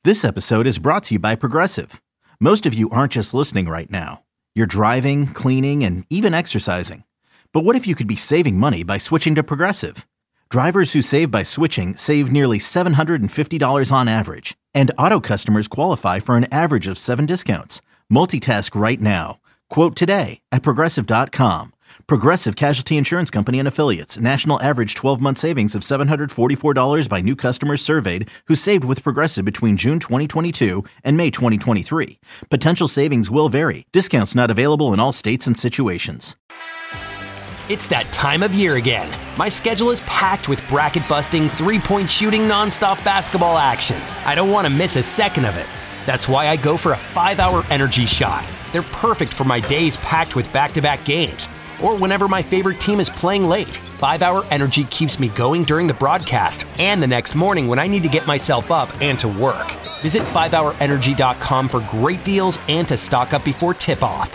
This episode is brought to you by Progressive. Most of you aren't just listening right now. You're driving, cleaning, and even exercising. But what if you could be saving money by switching to Progressive? Drivers who save by switching save nearly $750 on average. And auto customers qualify for an average of 7 discounts. Multitask right now. Quote today at Progressive.com. Progressive Casualty Insurance Company and Affiliates. National average 12-month savings of $744 by new customers surveyed who saved with Progressive between June 2022 and May 2023. Potential savings will vary. Discounts not available in all states and situations. It's that time of year again. My schedule is packed with bracket-busting, three-point shooting, nonstop basketball action. I don't want to miss a second of it. That's why I go for a 5-hour energy shot. They're perfect for my days packed with back-to-back games, or whenever my favorite team is playing late. 5-hour energy keeps me going during the broadcast and the next morning when I need to get myself up and to work. Visit 5hourenergy.com for great deals and to stock up before tip-off.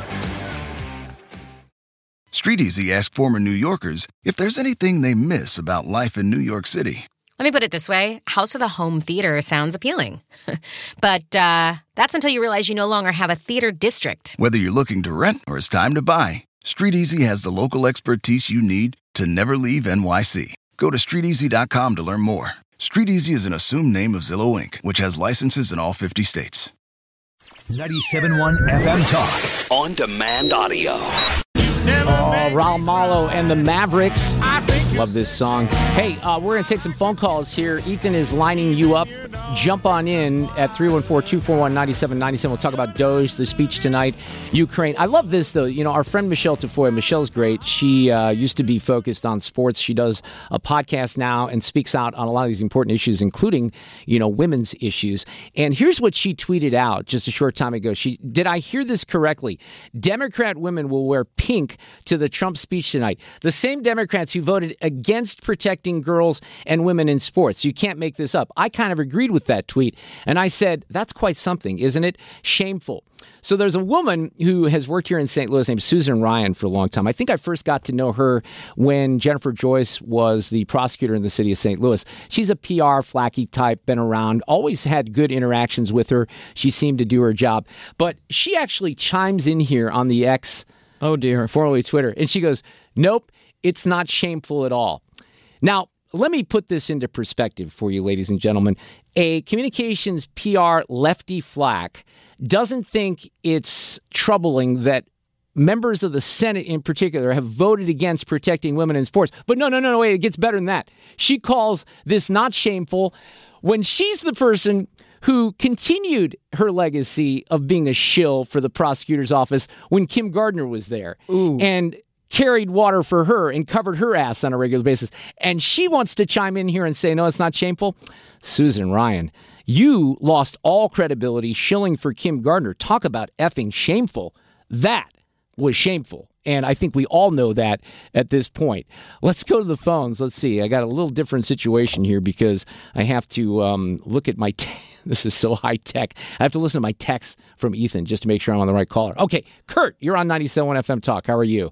StreetEasy asked former New Yorkers if there's anything they miss about life in New York City. Let me put it this way. House with a home theater sounds appealing. But that's until you realize you no longer have a theater district. Whether you're looking to rent or it's time to buy, StreetEasy has the local expertise you need to never leave NYC. Go to StreetEasy.com to learn more. StreetEasy is an assumed name of Zillow Inc., which has licenses in all 50 states. 97.1 FM Talk. On demand audio. Raul Malo and the Mavericks. Love this song. Hey, we're going to take some phone calls here. Ethan is lining you up. Jump on in at 314-241-9797. We'll talk about Doge, the speech tonight, Ukraine. I love this, though. You know, our friend Michelle Tafoya. Michelle's great. She used to be focused on sports. She does a podcast now and speaks out on a lot of these important issues, including, you know, women's issues. And here's what she tweeted out just a short time ago. Did I hear this correctly? Democrat women will wear pink to the Trump speech tonight. The same Democrats who voted against protecting girls and women in sports. You can't make this up. I kind of agreed with that tweet. And I said, that's quite something, isn't it? Shameful. So there's a woman who has worked here in St. Louis named Susan Ryan for a long time. I think I first got to know her when Jennifer Joyce was the prosecutor in the city of St. Louis. She's a PR flaky type, been around, always had good interactions with her. She seemed to do her job. But she actually chimes in here on the X, oh dear, formerly Twitter, and she goes, nope, it's not shameful at all. Now, let me put this into perspective for you, ladies and gentlemen. A communications PR lefty flack doesn't think it's troubling that members of the Senate in particular have voted against protecting women in sports. But no, wait, it gets better than that. She calls this not shameful when she's the person who continued her legacy of being a shill for the prosecutor's office when Kim Gardner was there. Ooh. And carried water for her and covered her ass on a regular basis. And she wants to chime in here and say, no, it's not shameful. Susan Ryan, you lost all credibility shilling for Kim Gardner. Talk about effing shameful. That was shameful. And I think we all know that at this point. Let's go to the phones. Let's see. I got a little different situation here because I have to look at my this is so high tech. I have to listen to my text from Ethan just to make sure I'm on the right caller. Okay, Kurt, you're on 97.1 FM Talk. How are you?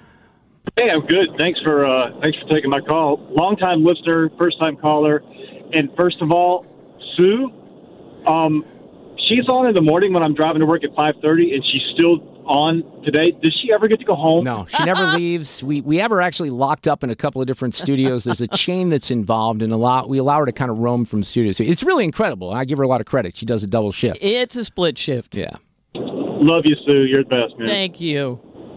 Hey, I'm good. Thanks for taking my call. Long-time listener, first-time caller. And first of all, Sue, she's on in the morning when I'm driving to work at 5:30, and she's still on today. Does she ever get to go home? No, she never leaves. We have her actually locked up in a couple of different studios. There's a chain that's involved, and we allow her to kind of roam from studio. So it's really incredible. I give her a lot of credit. She does a double shift. It's a split shift. Yeah. Love you, Sue. You're the best, man. Thank you.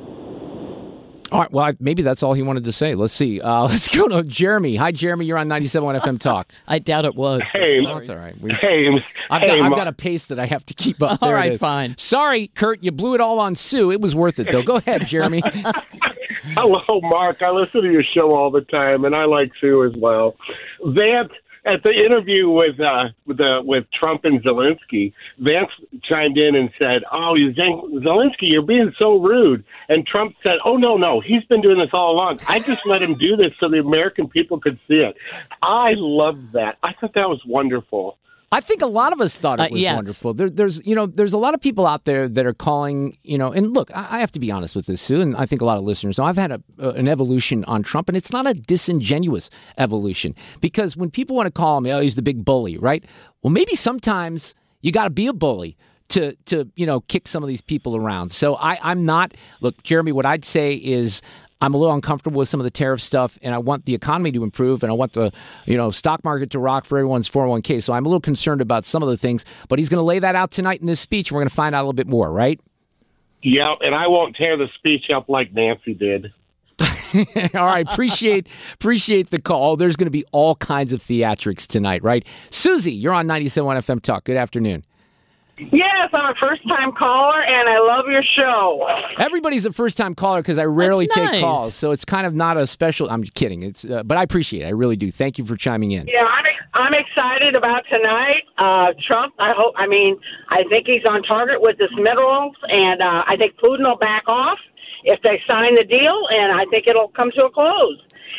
All right, well, maybe that's all he wanted to say. Let's see. Let's go to Jeremy. Hi, Jeremy. You're on 97.1 FM Talk. I doubt it was. Hey. Oh, that's all right. I've got a pace that I have to keep up. All right, fine. Sorry, Kurt. You blew it all on Sue. It was worth it, though. Go ahead, Jeremy. Hello, Mark. I listen to your show all the time, and I like Sue as well. Vance, at the interview with Trump and Zelensky, Vance chimed in and said, "Oh, Zelensky, you're being so rude." And Trump said, "Oh, no, he's been doing this all along. I just let him do this so the American people could see it." I loved that. I thought that was wonderful. I think a lot of us thought it was yes. wonderful. There's a lot of people out there that are calling, and look, I have to be honest with this, Sue, and I think a lot of listeners know I've had an evolution on Trump, and it's not a disingenuous evolution, because when people want to call him, he's the big bully, right? Well, maybe sometimes you got to be a bully to kick some of these people around. So I'm not, look, Jeremy, what I'd say is, I'm a little uncomfortable with some of the tariff stuff, and I want the economy to improve, and I want the stock market to rock for everyone's 401k. So I'm a little concerned about some of the things, but he's going to lay that out tonight in this speech, and we're going to find out a little bit more, right? Yeah, and I won't tear the speech up like Nancy did. All right, appreciate the call. There's going to be all kinds of theatrics tonight, right? Susie, you're on 97.1 FM Talk. Good afternoon. Yes, I'm a first-time caller, and I love your show. Everybody's a first-time caller because I rarely That's take nice. calls, so it's kind of not a special. I'm kidding. It's but I appreciate it. I really do. Thank you for chiming in. Yeah, I'm excited about tonight. Trump, I think he's on target with his minerals, and I think Putin will back off if they sign the deal, and I think it'll come to a close.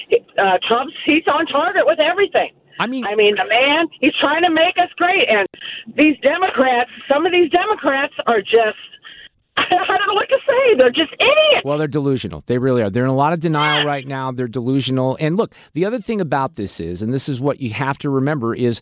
He's on target with everything. I mean, the man, he's trying to make us great. And these Democrats, some of these Democrats are just, I don't know what to say. They're just idiots. Well, they're delusional. They really are. They're in a lot of denial right now. They're delusional. And look, the other thing about this is, and this is what you have to remember, is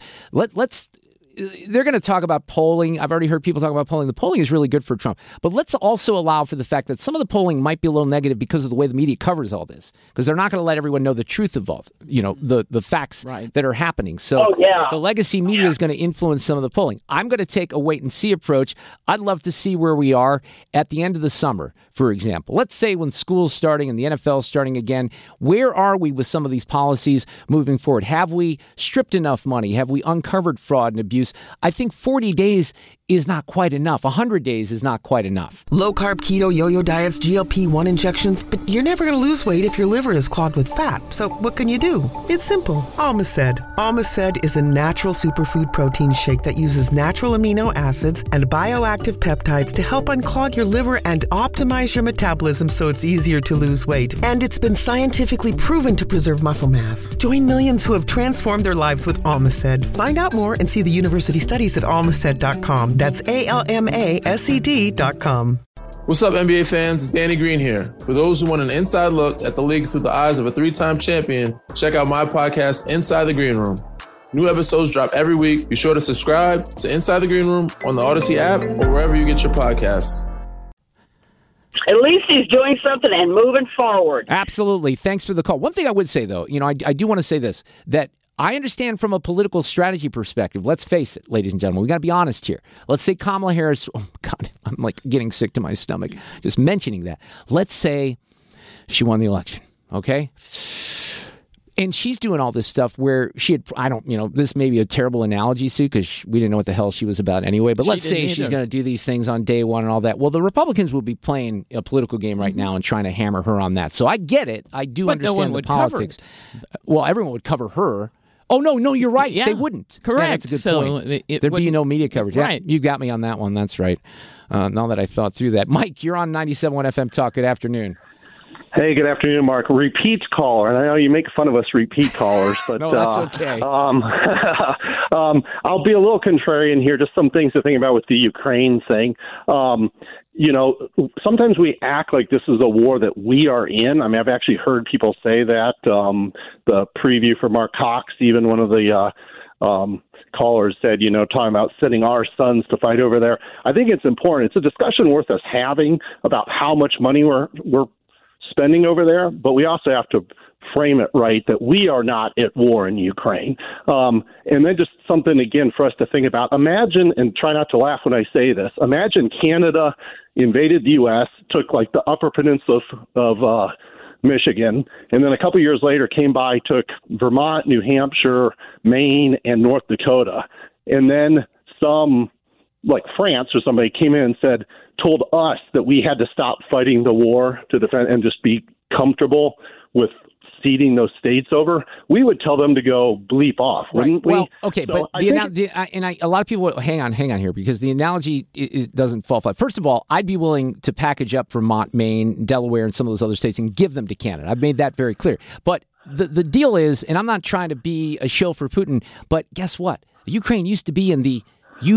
they're going to talk about polling. I've already heard people talk about polling. The polling is really good for Trump. But let's also allow for the fact that some of the polling might be a little negative because of the way the media covers all this. Because they're not going to let everyone know the truth of all, the facts that are happening. So the legacy media is going to influence some of the polling. I'm going to take a wait-and-see approach. I'd love to see where we are at the end of the summer, for example. Let's say when school's starting and the NFL's starting again, where are we with some of these policies moving forward? Have we stripped enough money? Have we uncovered fraud and abuse? I think 40 days is not quite enough. 100 days is not quite enough. Low-carb, keto, yo-yo diets, GLP-1 injections, but you're never going to lose weight if your liver is clogged with fat. So what can you do? It's simple. Almaced. Almaced is a natural superfood protein shake that uses natural amino acids and bioactive peptides to help unclog your liver and optimize your metabolism so it's easier to lose weight. And it's been scientifically proven to preserve muscle mass. Join millions who have transformed their lives with Almaced. Find out more and see the university studies at almaced.com. That's ALMASED.com. What's up, NBA fans? It's Danny Green here. For those who want an inside look at the league through the eyes of a three-time champion, check out my podcast, Inside the Green Room. New episodes drop every week. Be sure to subscribe to Inside the Green Room on the Odyssey app or wherever you get your podcasts. At least he's doing something and moving forward. Absolutely. Thanks for the call. One thing I would say, though, I do want to say this, that I understand from a political strategy perspective. Let's face it, ladies and gentlemen, we got to be honest here. Let's say Kamala Harris, oh God, I'm like getting sick to my stomach just mentioning that. Let's say she won the election, okay? And she's doing all this stuff where she had, this may be a terrible analogy, Sue, because we didn't know what the hell she was about anyway. But let's say she's going to do these things on day one and all that. Well, the Republicans will be playing a political game right now and trying to hammer her on that. So I get it. I do understand the politics. Well, everyone would cover her. Oh, no, you're right. Yeah. They wouldn't. Correct. Yeah, that's a good point. There'd be no media coverage. Right. Yeah, you got me on that one. That's right. Now that I thought through that. Mike, you're on 97.1 FM Talk. Good afternoon. Hey, good afternoon, Mark. Repeat caller. And I know you make fun of us repeat callers, but no, that's okay. I'll be a little contrarian here. Just some things to think about with the Ukraine thing. Sometimes we act like this is a war that we are in. I mean, I've actually heard people say that. The preview for Mark Cox, even one of the callers said, talking about sending our sons to fight over there. I think it's important. It's a discussion worth us having about how much money we're spending over there, but we also have to frame it right that we are not at war in Ukraine. And then just something, again, for us to think about. Imagine, and try not to laugh when I say this, imagine Canada invaded the U.S., took like the upper peninsula of Michigan, and then a couple years later came by, took Vermont, New Hampshire, Maine, and North Dakota. And then some, like France or somebody, came in and told us that we had to stop fighting the war to defend and just be comfortable with ceding those states over. We would tell them to go bleep off, wouldn't we? Well, okay, so but a lot of people will, hang on here, because the analogy it doesn't fall flat. First of all, I'd be willing to package up Vermont, Maine, Delaware, and some of those other states and give them to Canada. I've made that very clear. But the deal is, and I'm not trying to be a shill for Putin, but guess what? Ukraine used to be in the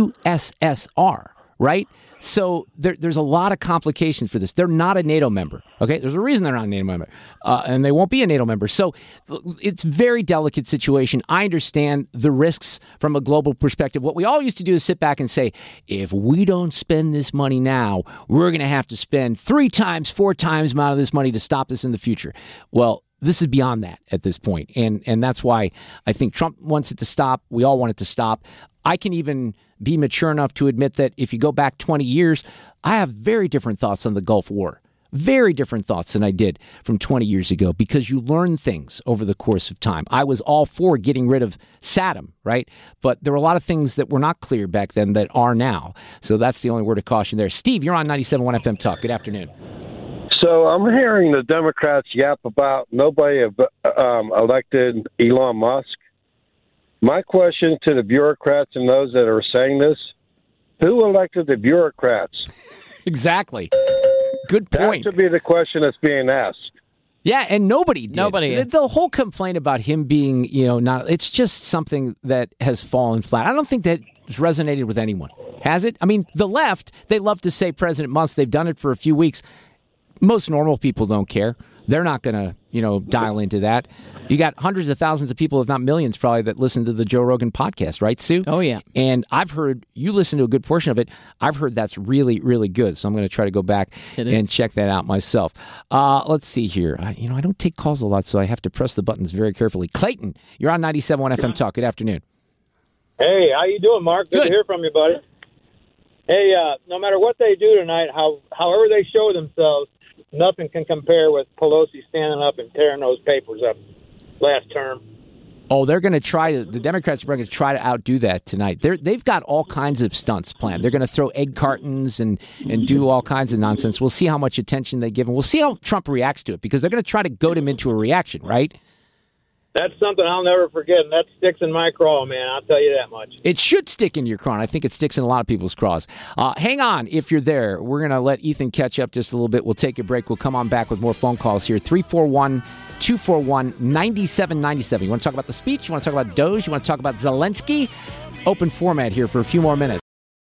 USSR, right? So there's a lot of complications for this. They're not a NATO member, okay? There's a reason they're not a NATO member, and they won't be a NATO member. So it's a very delicate situation. I understand the risks from a global perspective. What we all used to do is sit back and say, if we don't spend this money now, we're going to have to spend 3 times, 4 times the amount of this money to stop this in the future. Well, this is beyond that at this point, and that's why I think Trump wants it to stop. We all want it to stop. I can even be mature enough to admit that if you go back 20 years, I have very different thoughts on the Gulf War. Very different thoughts than I did from 20 years ago because you learn things over the course of time. I was all for getting rid of Saddam, right? But there were a lot of things that were not clear back then that are now. So that's the only word of caution there. Steve, you're on 97.1 FM Talk. Good afternoon. So I'm hearing the Democrats yap about nobody elected Elon Musk. My question to the bureaucrats and those that are saying this, who elected the bureaucrats? Exactly. Good point. That should be the question that's being asked. Yeah, and nobody did. Nobody did. The whole complaint about him being, not, it's just something that has fallen flat. I don't think that has resonated with anyone. Has it? I mean, the left, they love to say President Musk. They've done it for a few weeks. Most normal people don't care. They're not going to, dial into that. You got hundreds of thousands of people, if not millions, probably, that listen to the Joe Rogan podcast, right, Sue? Oh, yeah. And I've heard, you listen to a good portion of it, I've heard that's really, really good. So I'm going to try to go back and check that out myself. Let's see here. I don't take calls a lot, so I have to press the buttons very carefully. Clayton, you're on 97.1 FM Talk. Good afternoon. Hey, how you doing, Mark? Good to hear from you, buddy. Hey, no matter what they do tonight, however they show themselves, nothing can compare with Pelosi standing up and tearing those papers up last term. Oh, they're going to try. The Democrats are going to try to outdo that tonight. They've got all kinds of stunts planned. They're going to throw egg cartons and do all kinds of nonsense. We'll see how much attention they give him. We'll see how Trump reacts to it because they're going to try to goad him into a reaction, right? That's something I'll never forget, and that sticks in my craw, man. I'll tell you that much. It should stick in your craw. I think it sticks in a lot of people's craws. Hang on if you're there. We're going to let Ethan catch up just a little bit. We'll take a break. We'll come on back with more phone calls here. 341-241-9797. You want to talk about the speech? You want to talk about Doge? You want to talk about Zelensky? Open format here for a few more minutes.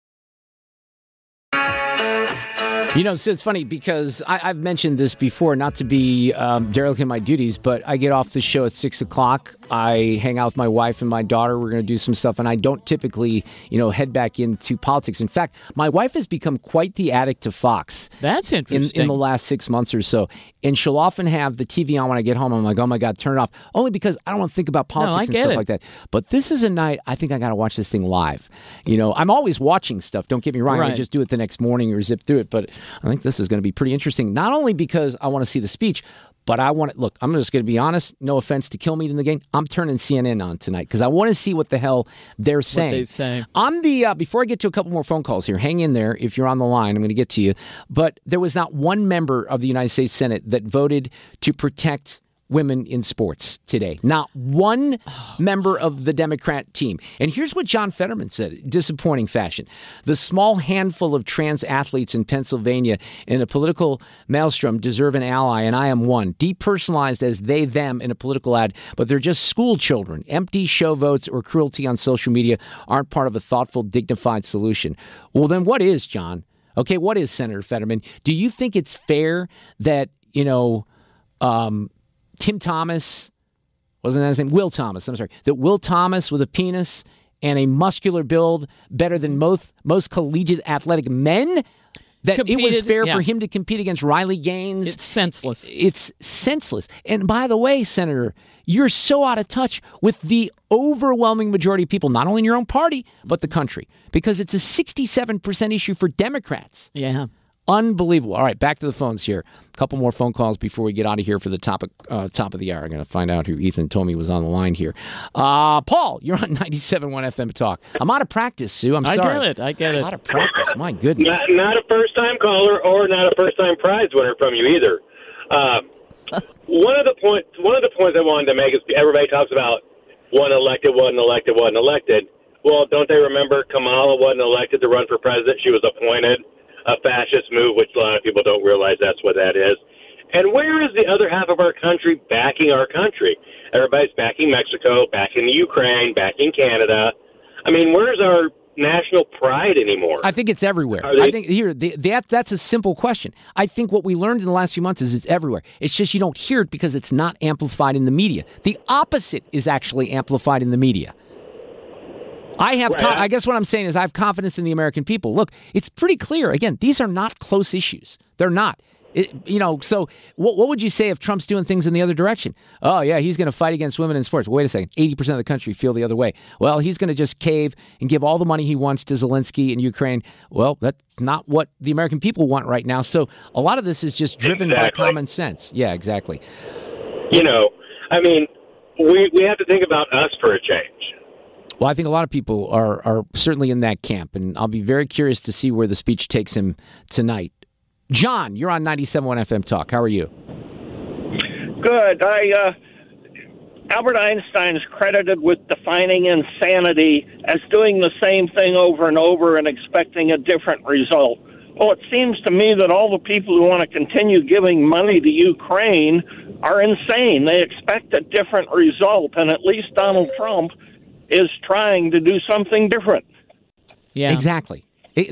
So it's funny because I've mentioned this before, not to be derelict in my duties, but I get off the show at 6 o'clock. I hang out with my wife and my daughter. We're going to do some stuff, and I don't typically, head back into politics. In fact, my wife has become quite the addict to Fox. That's interesting. In the last 6 months or so. And she'll often have the TV on when I get home. I'm like, oh, my God, turn it off. Only because I don't want to think about politics and stuff like that. But this is a night I think I got to watch this thing live. I'm always watching stuff. Don't get me wrong. Right. I just do it the next morning or zip through it. But I think this is going to be pretty interesting, not only because I want to see the speech, but I want to look. I'm just going to be honest. No offense to Kilmeade in the game. I'm turning CNN on tonight because I want to see what the hell they're saying. What they say. On the before I get to a couple more phone calls here, hang in there if you're on the line. I'm going to get to you. But there was not one member of the United States Senate that voted to protect women in sports today. Not one member of the Democrat team. And here's what John Fetterman said, disappointing fashion. The small handful of trans athletes in Pennsylvania in a political maelstrom deserve an ally, and I am one. Depersonalized as they, them in a political ad, but they're just school children. Empty show votes or cruelty on social media aren't part of a thoughtful, dignified solution. Well, then what is, John? Okay, what is, Senator Fetterman? Do you think it's fair that, Tim Thomas, wasn't that his name? Will Thomas, I'm sorry. That Will Thomas with a penis and a muscular build better than most collegiate athletic men? That it was fair for him to compete against Riley Gaines? It's senseless. It's senseless. And by the way, Senator, you're so out of touch with the overwhelming majority of people, not only in your own party, but the country. Because it's a 67% issue for Democrats. Yeah. Unbelievable. All right, back to the phones here. A couple more phone calls before we get out of here for the top of the hour. I'm going to find out who Ethan told me was on the line here. Paul, you're on 97.1 FM Talk. I'm out of practice, Sue. I'm sorry. I get it. Out of practice. My goodness. Not a first-time caller or not a first-time prize winner from you either. One of the points I wanted to make is everybody talks about wasn't elected. Well, don't they remember Kamala wasn't elected to run for president? She was appointed. A fascist move, which a lot of people don't realize that's what that is. And where is the other half of our country backing our country? Everybody's backing Mexico, backing the Ukraine, backing Canada. I mean, where's our national pride anymore? I think it's everywhere. I think that's a simple question. I think what we learned in the last few months is it's everywhere. It's just you don't hear it because it's not amplified in the media. The opposite is actually amplified in the media. I guess what I'm saying is I have confidence in the American people. Look, it's pretty clear. Again, these are not close issues. They're not. So what would you say if Trump's doing things in the other direction? Oh, yeah, he's going to fight against women in sports. Wait a second. 80% of the country feel the other way. Well, he's going to just cave and give all the money he wants to Zelensky and Ukraine. Well, that's not what the American people want right now. So a lot of this is just driven by common sense. Yeah, exactly. We have to think about us for a change. Well, I think a lot of people are certainly in that camp, and I'll be very curious to see where the speech takes him tonight. John, you're on 97.1 FM Talk. How are you? Good. Albert Einstein is credited with defining insanity as doing the same thing over and over and expecting a different result. Well, it seems to me that all the people who want to continue giving money to Ukraine are insane. They expect a different result, and at least Donald Trump is trying to do something different. Yeah, exactly.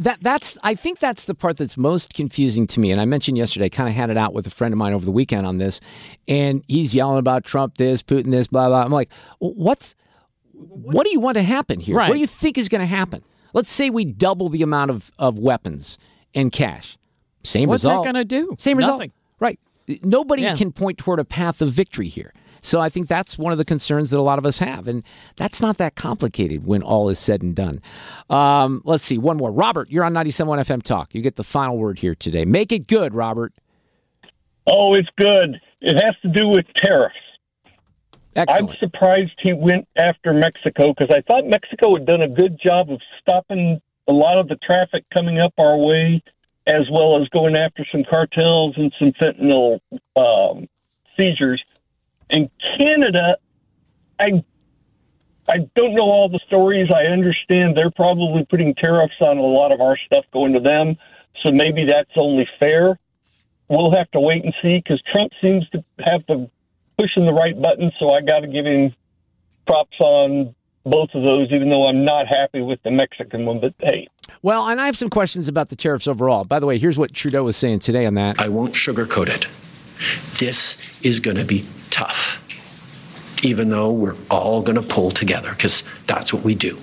I think that's the part that's most confusing to me. And I mentioned yesterday, I kind of had it out with a friend of mine over the weekend on this, and he's yelling about Trump this, Putin this, blah, blah. I'm like, what do you want to happen here? Right. What do you think is going to happen? Let's say we double the amount of weapons and cash. Same result. What's that going to do? Same result. Nothing. Right. Nobody can point toward a path of victory here. So I think that's one of the concerns that a lot of us have. And that's not that complicated when all is said and done. Let's see. One more. Robert, you're on 97.1 FM Talk. You get the final word here today. Make it good, Robert. Oh, it's good. It has to do with tariffs. Excellent. I'm surprised he went after Mexico because I thought Mexico had done a good job of stopping a lot of the traffic coming up our way, as well as going after some cartels and some fentanyl seizures. In Canada, I don't know all the stories. I understand they're probably putting tariffs on a lot of our stuff going to them, so maybe that's only fair. We'll have to wait and see because Trump seems to have the pushing the right button, so I got to give him props on both of those, even though I'm not happy with the Mexican one. But hey. Well, and I have some questions about the tariffs overall. By the way, here's what Trudeau was saying today on that. I won't sugarcoat it. This is going to be tough, even though we're all going to pull together because that's what we do.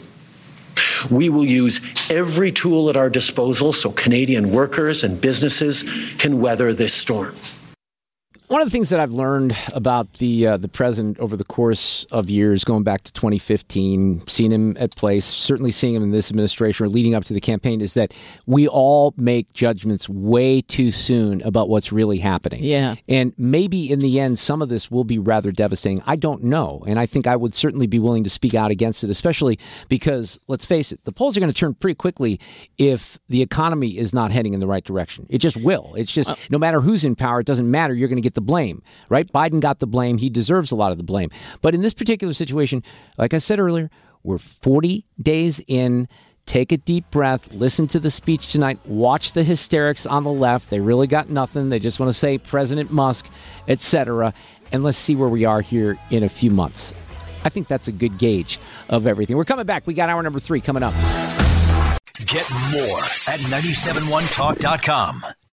We will use every tool at our disposal so Canadian workers and businesses can weather this storm. One of the things that I've learned about the president over the course of years, going back to 2015, seeing him at place, certainly seeing him in this administration or leading up to the campaign, is that we all make judgments way too soon about what's really happening. Yeah. And maybe in the end, some of this will be rather devastating. I don't know. And I think I would certainly be willing to speak out against it, especially because, let's face it, the polls are going to turn pretty quickly if the economy is not heading in the right direction. It just will. It's just no matter who's in power, it doesn't matter. You're going to get the blame, right? Biden got the blame. He deserves a lot of the blame. But in this particular situation, like I said earlier, we're 40 days in. Take a deep breath. Listen to the speech tonight. Watch the hysterics on the left. They really got nothing. They just want to say President Musk, etc. And let's see where we are here in a few months. I think that's a good gauge of everything. We're coming back. We got hour number 3 coming up. Get more at 971talk.com.